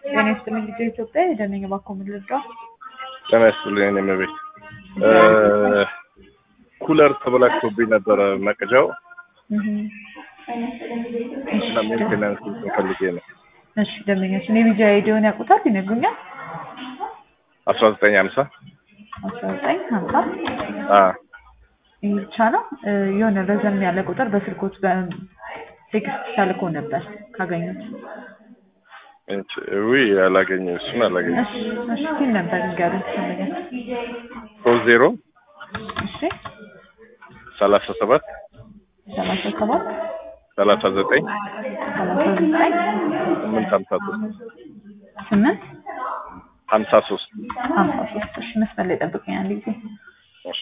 ጤና ይስጥልኝ ልጄ ኢትዮጵያ የደነኝ ባኮ ምልልጋ ጤና ይስጥልኝ እኔ መቤት ኩለር ተበላሽቶብኝ ነበረ መቀጃው እና ሜንቴናንስ ፈልጌ ነው። እሺ ደንበኛሽ እኔ ቢጃ አይዲውን ያውቁታል ይነግሩኛል? 1950 ብቻ ነው የሆነ ረዘም ያለ ቁጥር በስልኮች በቴክስት ተልኮ ነበር ካገኙት። ወይ አላገኘው እሱን አላገኘው። እሺ ግን ነበር እንጋሩን ተሰማኛል። 30 እሺ 37 39 53 እሺ መስመር ላይ ጠብቁኝ አንድ ጊዜ። እሺ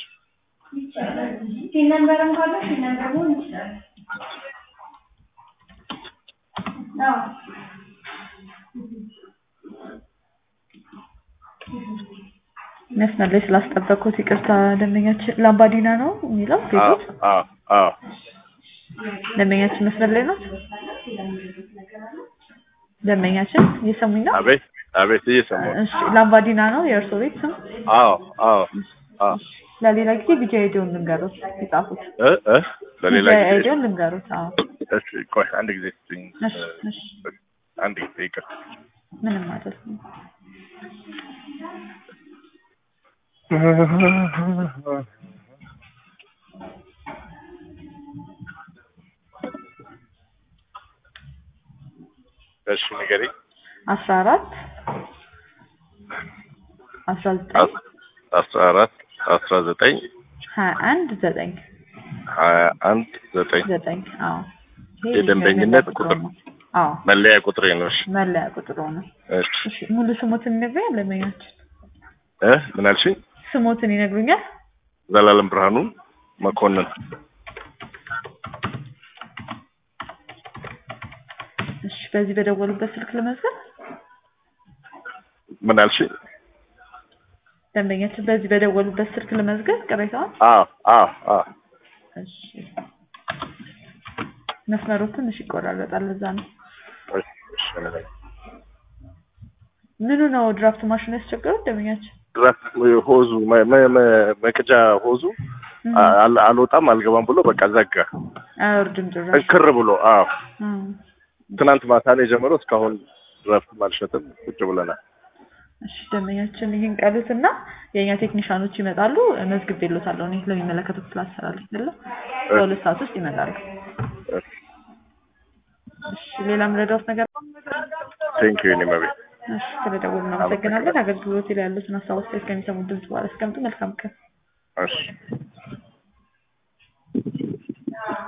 ሲነምበርም ካለ ሲነምበሩ ይችላል። መስመር ላይ ስላስጠበቁት ይቅርታ ደንበኛችን ላምባዲና ነው የሚለው ቤቶች? አዎ ደንበኛችን መስመር ላይ ነው? ደንበኛችን እየሰሙኝ ነው? አቤት እየሰማሁ። እሺ ላምባዲና ነው የእርሶ ቤት ስም? አዎ ለሌላ ጊዜ ቢጃ አይዲውን ልንገሩት ይጻፉት። ለሌላ ጊዜ አይዲውን ልንገሩት። አዎ እሺ ቆይ አንድ ጊዜ ትኝ። እሺ አንድ ጊዜ ይቅር። ምንም አይደለም። እሺ ንገሪ። 14 19 21 አዎ የደንበኝነት ቁጥር አዎ መለያ ቁጥሬ ነው። እሺ መለያ ቁጥሩ ነው። እሺ ሙሉ ስሞትን ይነግሩኛል ለማያችሁ? ምን አልሽኝ? ስሞትን ይነግሩኛል? ዘላለም ብርሃኑ መኮንን። እሺ በዚህ በደወሉበት ስልክ ለመዝገብ? ምን አልሽኝ? ደንበኛችን በዚህ በደወሉበት ስልክ ለመዝገብ ቅሬታውን? አዎ እሺ መስመሩ ትንሽ ይቆራረጣል ለዛ ነው። እሺ ምኑ ነው ድራፍት ማሽኑ ያስቸገረው ደንበኛችን? ድራፍት ሆዙ መቅጃ ሆዙ አልወጣም አልገባም ብሎ በቃ ዘጋ። አይወርድም ድራፍት እንክር ብሎ ትናንት ማታ ላይ ጀምሮ እስካሁን ድራፍት አልሸጥም ቁጭ ብለናል። እሺ ደንበኛችን ይሄን ቀሉትና የኛ ቴክኒሻኖች ይመጣሉ። መዝግቤልዎታለሁ እኔ ለሚመለከቱት ስላሰራልኝ አይደል? በሁለት ሰዓት ውስጥ ይመጣሉ። እሺ ሌላ ምረዳውት ነገር? ቴንክ ዩ ኒማቤ። እሺ ስለደወሉ እናመሰግናለን። አገልግሎት ላይ ያሉትን ሀሳቦች እስከሚሰሙ ድምጽ በኋላ እስከምጡ መልካም ቀን። እሺ